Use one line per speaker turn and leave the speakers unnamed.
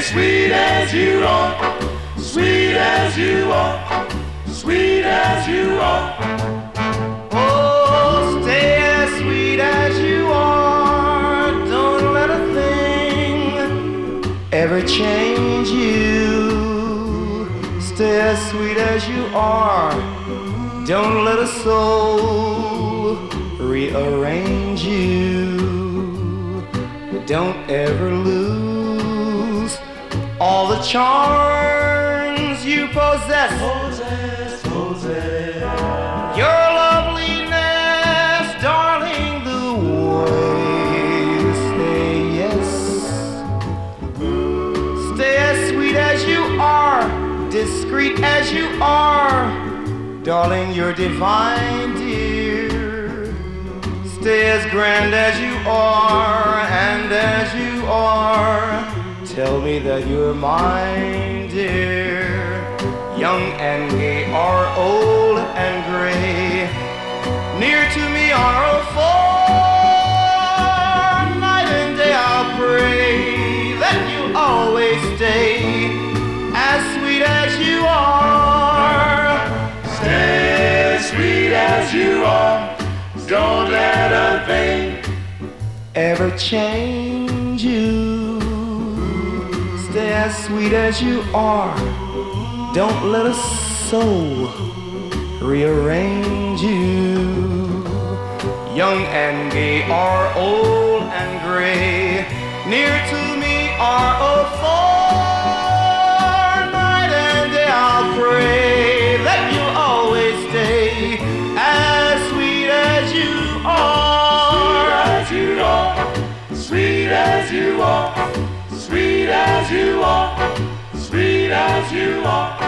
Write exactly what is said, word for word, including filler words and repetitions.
sweet as you are, sweet as you are, sweet as you are.
Oh, stay as sweet as you are. Don't let a thing ever change you. Stay as sweet as you are. Don't let a soul rearrange you. Don't ever lose all the charms you possess.
Possess, possess.
Your loveliness, darling, the way you say yes. Stay as sweet as you are, discreet as you are. Darling, you're divine, dear. Stay as grand as you are, and as you are, tell me that you're mine, dear. Young and gay or old and gray, near to me or afar, night and day I'll pray that you always stay as sweet as you are.
Stay as sweet as you are. Don't let a thing
ever change you. Stay as sweet as you are. Don't let a soul rearrange you. Young and gay or old and gray, near to me or afar, night and day I'll pray that you'll always stay as sweet as you are.
sweet as you are, sweet as you are, sweet as you are, sweet as you are.